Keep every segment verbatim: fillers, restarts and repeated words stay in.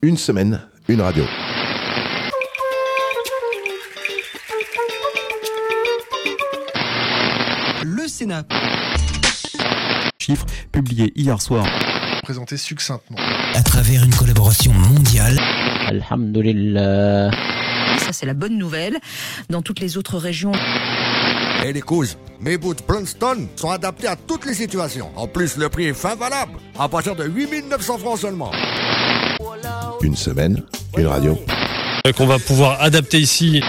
Une semaine, une radio. Le Sénat. Chiffres publiés hier soir. Présenté succinctement. À travers une collaboration mondiale. Alhamdulillah. Ça, c'est la bonne nouvelle. Dans toutes les autres régions. Et les causes, mes boots Princeton sont adaptés à toutes les situations. En plus, le prix est fin valable, à partir de huit mille neuf cents francs seulement. Une semaine, une radio. Qu'on va pouvoir adapter ici.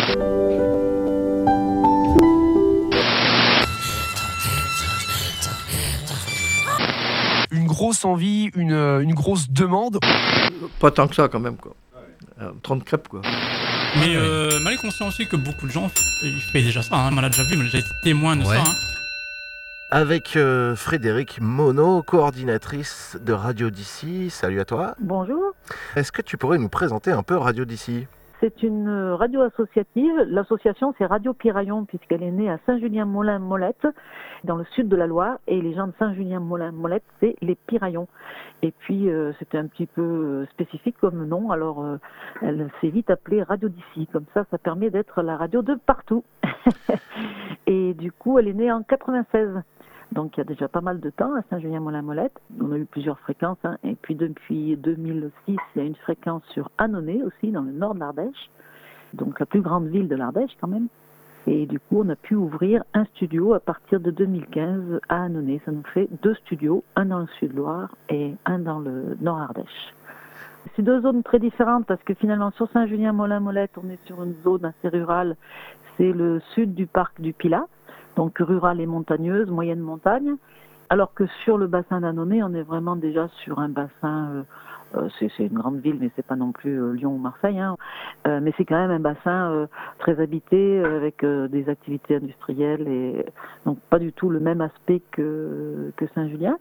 Une grosse envie, une, une grosse demande. Pas tant que ça quand même, quoi. Euh, trente crêpes, quoi. Mais euh, mal est conscient aussi que beaucoup de gens ils font déjà ça, hein. On l'a déjà vu, mais j'ai été témoin de ouais. ça. Hein. Avec euh, Frédéric Monod, coordinatrice de Radio d'ici. Salut à toi. Bonjour. Est-ce que tu pourrais nous présenter un peu Radio d'ici ? C'est une radio associative. L'association, c'est Radio Piraillon, puisqu'elle est née à Saint-Julien-Molin-Molette, dans le sud de la Loire. Et les gens de Saint-Julien-Molin-Molette, c'est les Piraillons. Et puis, euh, c'était un petit peu spécifique comme nom. Alors, euh, elle s'est vite appelée Radio d'ici. Comme ça, ça permet d'être la radio de partout. Et du coup, elle est née en quatre-vingt-seize. Donc il y a déjà pas mal de temps à Saint-Julien-Molin-Molette. On a eu plusieurs fréquences. Hein. Et puis depuis deux mille six, il y a une fréquence sur Annonay aussi, dans le nord de l'Ardèche. Donc la plus grande ville de l'Ardèche quand même. Et du coup, on a pu ouvrir un studio à partir de deux mille quinze à Annonay. Ça nous fait deux studios, un dans le sud-Loire et un dans le nord Ardèche. C'est deux zones très différentes parce que finalement sur Saint-Julien-Molin-Molette, on est sur une zone assez rurale. C'est le sud du parc du Pilat. Donc rurale et montagneuse, moyenne montagne, alors que sur le bassin d'Annonay, on est vraiment déjà sur un bassin, euh, euh, c'est, c'est une grande ville, mais c'est pas non plus euh, Lyon ou Marseille, hein, euh, mais c'est quand même un bassin euh, très habité, avec euh, des activités industrielles, et donc pas du tout le même aspect que, que Saint-Julien.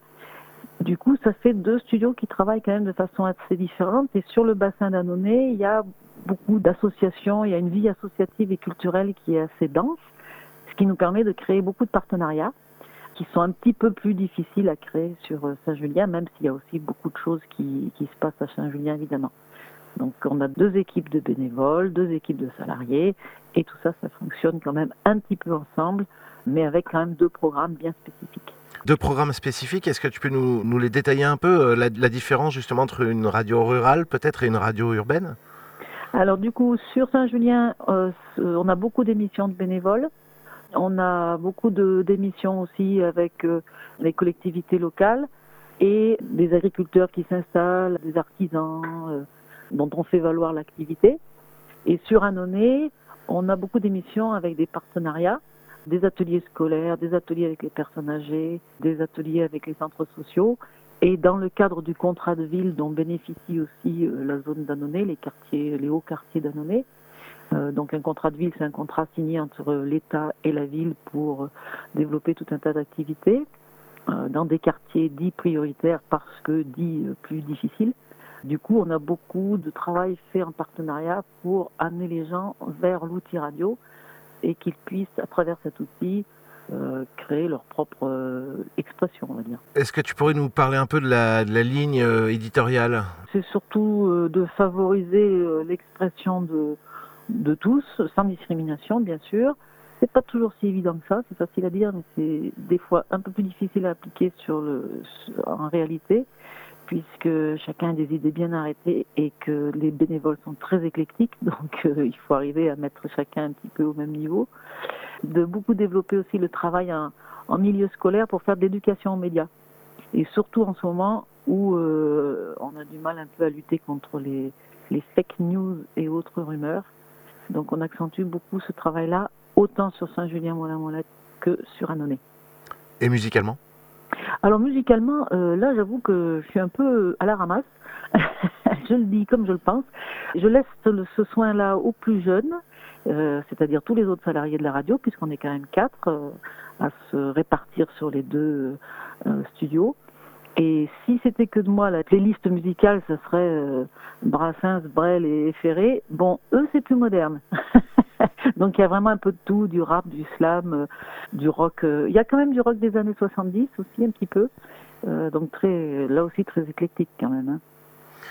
Du coup, ça fait deux studios qui travaillent quand même de façon assez différente, et sur le bassin d'Annonay, il y a beaucoup d'associations, il y a une vie associative et culturelle qui est assez dense, ce qui nous permet de créer beaucoup de partenariats qui sont un petit peu plus difficiles à créer sur Saint-Julien, même s'il y a aussi beaucoup de choses qui, qui se passent à Saint-Julien, évidemment. Donc on a deux équipes de bénévoles, deux équipes de salariés, et tout ça, ça fonctionne quand même un petit peu ensemble, mais avec quand même deux programmes bien spécifiques. Deux programmes spécifiques, est-ce que tu peux nous, nous les détailler un peu, la, la différence justement entre une radio rurale peut-être et une radio urbaine ? Alors du coup, sur Saint-Julien, euh, on a beaucoup d'émissions de bénévoles. On a beaucoup de, d'émissions aussi avec euh, les collectivités locales et des agriculteurs qui s'installent, des artisans euh, dont on fait valoir l'activité. Et sur Annonay, on a beaucoup d'émissions avec des partenariats, des ateliers scolaires, des ateliers avec les personnes âgées, des ateliers avec les centres sociaux. Et dans le cadre du contrat de ville dont bénéficie aussi euh, la zone d'Annonay, les quartiers, les hauts quartiers d'Annonay, Euh, donc un contrat de ville, c'est un contrat signé entre l'État et la ville pour développer tout un tas d'activités euh, dans des quartiers dits prioritaires parce que dits euh, plus difficiles. Du coup, on a beaucoup de travail fait en partenariat pour amener les gens vers l'outil radio et qu'ils puissent, à travers cet outil, euh, créer leur propre euh, expression, on va dire. Est-ce que tu pourrais nous parler un peu de la, de la ligne euh, éditoriale ? C'est surtout euh, de favoriser euh, l'expression de de tous, sans discrimination bien sûr. C'est pas toujours si évident que ça, c'est facile à dire, mais c'est des fois un peu plus difficile à appliquer sur le, en réalité, puisque chacun a des idées bien arrêtées et que les bénévoles sont très éclectiques, donc euh, il faut arriver à mettre chacun un petit peu au même niveau. De beaucoup développer aussi le travail en, en milieu scolaire pour faire de l'éducation aux médias. Et surtout en ce moment où euh, on a du mal un peu à lutter contre les, les fake news et autres rumeurs. Donc on accentue beaucoup ce travail-là, autant sur Saint-Julien-Molin-Molette que sur Annonay. Et musicalement ? Alors musicalement, euh, là j'avoue que je suis un peu à la ramasse. Je le dis comme je le pense. Je laisse le, ce soin-là aux plus jeunes, euh, c'est-à-dire tous les autres salariés de la radio, puisqu'on est quand même quatre euh, à se répartir sur les deux euh, studios. Et si c'était que de moi, la playlist musicale, ce serait euh, Brassens, Brel et Ferré. Bon, eux, c'est plus moderne. Donc il y a vraiment un peu de tout, du rap, du slam, euh, du rock. Euh, il y a quand même du rock des années soixante-dix aussi, un petit peu. Euh, donc très, là aussi très éclectique quand même. Hein.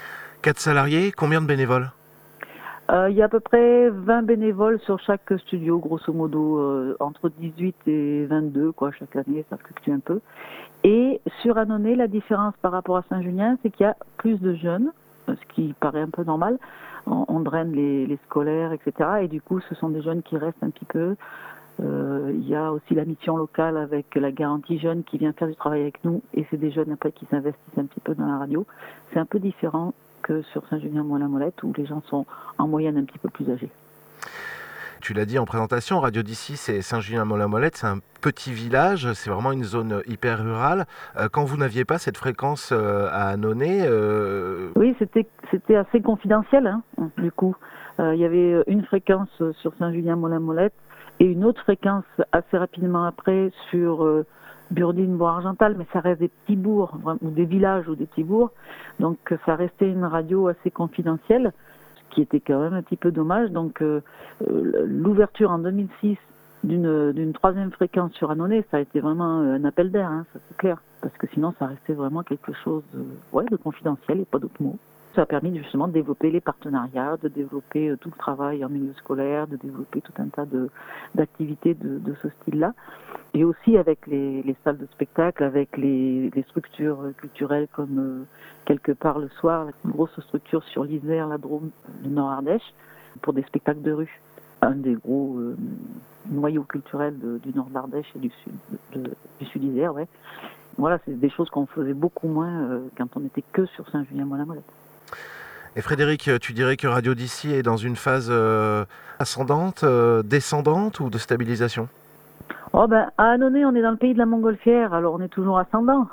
Quatre salariés, combien de bénévoles ? Euh, il y a à peu près vingt bénévoles sur chaque studio, grosso modo, euh, entre dix-huit et vingt-deux, quoi, chaque année, ça fluctue un peu. Et sur Annonay, la différence par rapport à Saint-Julien, c'est qu'il y a plus de jeunes, ce qui paraît un peu normal. On, on draine les, les scolaires, et cetera. Et du coup, ce sont des jeunes qui restent un petit peu. Euh, il y a aussi la mission locale avec la garantie jeune qui vient faire du travail avec nous. Et c'est des jeunes après qui s'investissent un petit peu dans la radio. C'est un peu différent que sur Saint-Julien-Molin-Molette où les gens sont en moyenne un petit peu plus âgés. Tu l'as dit en présentation, Radio d'ici, c'est Saint-Julien-Molin-Molette, c'est un petit village, c'est vraiment une zone hyper rurale. Euh, quand vous n'aviez pas cette fréquence euh, à Annonay... Euh... Oui, c'était, c'était assez confidentiel, hein, du coup. Euh, il y avait une fréquence sur Saint-Julien-Molin-Molette et une autre fréquence assez rapidement après sur... Euh, Burdine, Bois-Argental, mais ça reste des petits bourgs, ou des villages ou des petits bourgs. Donc ça restait une radio assez confidentielle, ce qui était quand même un petit peu dommage. Donc euh, l'ouverture en deux mille six d'une, d'une troisième fréquence sur Annonay, ça a été vraiment un appel d'air, hein, ça c'est clair. Parce que sinon ça restait vraiment quelque chose de, ouais, de confidentiel et pas d'autres mots. Ça a permis justement de développer les partenariats, de développer euh, tout le travail en milieu scolaire, de développer tout un tas de, d'activités de, de ce style-là. Et aussi avec les, les salles de spectacle, avec les, les structures culturelles comme euh, quelque part le soir, une grosse structure sur l'Isère, la Drôme, le Nord-Ardèche, pour des spectacles de rue. Un des gros euh, noyaux culturels de, du Nord de l'Ardèche et du Sud, de, du Sud-Isère, ouais. Voilà, c'est des choses qu'on faisait beaucoup moins euh, quand on n'était que sur Saint-Julien-Molin-Molette. Et Frédéric, tu dirais que Radio d'ici est dans une phase euh, ascendante, euh, descendante ou de stabilisation ? Oh ben, à Annonay, on est dans le pays de la montgolfière, alors on est toujours ascendant.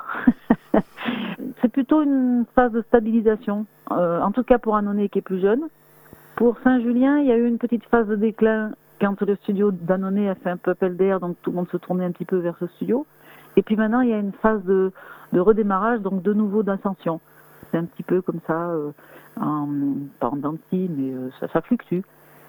C'est plutôt une phase de stabilisation, euh, en tout cas pour Annonay qui est plus jeune. Pour Saint-Julien, il y a eu une petite phase de déclin quand le studio d'Annonay a fait un peu appel d'air, donc tout le monde se tournait un petit peu vers ce studio. Et puis maintenant, il y a une phase de, de redémarrage, donc de nouveau d'ascension. C'est un petit peu comme ça, euh, en, pas en dents de scie, mais euh, ça, ça fluctue.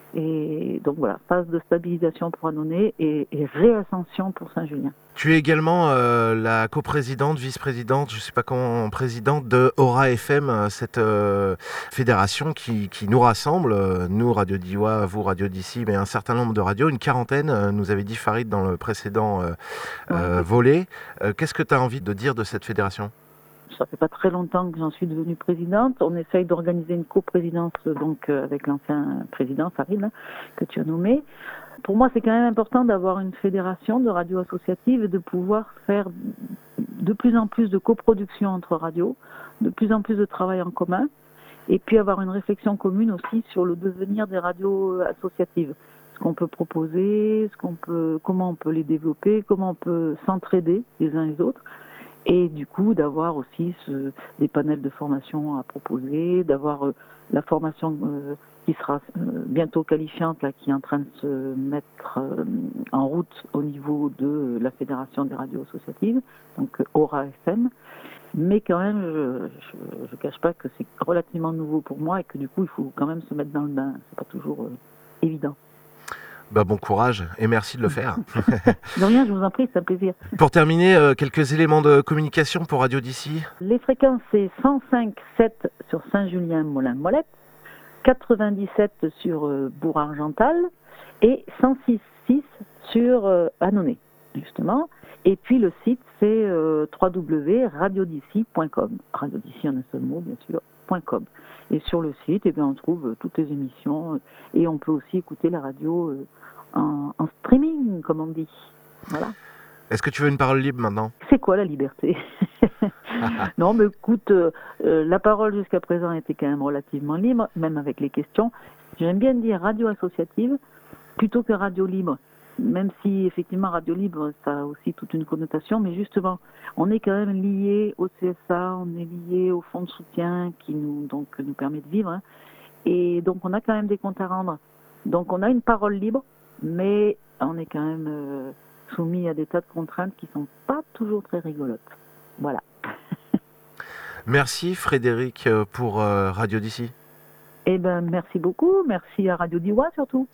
Et donc voilà, phase de stabilisation pour Annonay et, et réascension pour Saint-Julien. Tu es également euh, la coprésidente, vice-présidente, je ne sais pas comment, présidente de Aura F M, cette euh, fédération qui, qui nous rassemble, euh, nous Radio Diois, vous Radio d'ici, mais un certain nombre de radios, une quarantaine, euh, nous avait dit Farid dans le précédent euh, ouais. euh, volet. Euh, qu'est-ce que tu as envie de dire de cette fédération ? Ça fait pas très longtemps que j'en suis devenue présidente. On essaye d'organiser une coprésidence donc euh, avec l'ancien président Farid hein, que tu as nommé. Pour moi, c'est quand même important d'avoir une fédération de radios associatives et de pouvoir faire de plus en plus de coproduction entre radios, de plus en plus de travail en commun, et puis avoir une réflexion commune aussi sur le devenir des radios associatives. Ce qu'on peut proposer, ce qu'on peut, comment on peut les développer, comment on peut s'entraider les uns les autres. Et du coup, d'avoir aussi ce, des panels de formation à proposer, d'avoir euh, la formation euh, qui sera euh, bientôt qualifiante, là, qui est en train de se mettre euh, en route au niveau de euh, la Fédération des radios associatives, donc euh, Aura F M. Mais quand même, je ne cache pas que c'est relativement nouveau pour moi et que du coup, il faut quand même se mettre dans le bain. C'est pas toujours euh, évident. Bah bon courage et merci de le faire. De rien, je vous en prie, c'est un plaisir. Pour terminer, euh, quelques éléments de communication pour Radio d'ici. Les fréquences, c'est cent cinq virgule sept sur Saint-Julien-Molin-Molette, quatre-vingt-dix-sept sur euh, Bourg-Argental et cent six virgule six sur euh, Annonay, justement. Et puis le site, c'est euh, w w w point radio d'ici point com. Radio d'ici en un seul mot, bien sûr, .com. Et sur le site, eh bien, on trouve euh, toutes les émissions euh, et on peut aussi écouter la radio euh, en, en streaming, comme on dit. Voilà. Est-ce que tu veux une parole libre maintenant ? C'est quoi la liberté ? Non, mais écoute, euh, euh, la parole jusqu'à présent était quand même relativement libre, même avec les questions. J'aime bien dire radio associative plutôt que radio libre. Même si effectivement Radio Libre, ça a aussi toute une connotation, mais justement, on est quand même lié au C S A, on est lié au fonds de soutien qui nous donc nous permet de vivre, hein, et donc on a quand même des comptes à rendre. Donc on a une parole libre, mais on est quand même euh, soumis à des tas de contraintes qui sont pas toujours très rigolotes. Voilà. Merci Frédéric pour euh, Radio d'ici. Eh ben merci beaucoup, merci à Radio Diois surtout.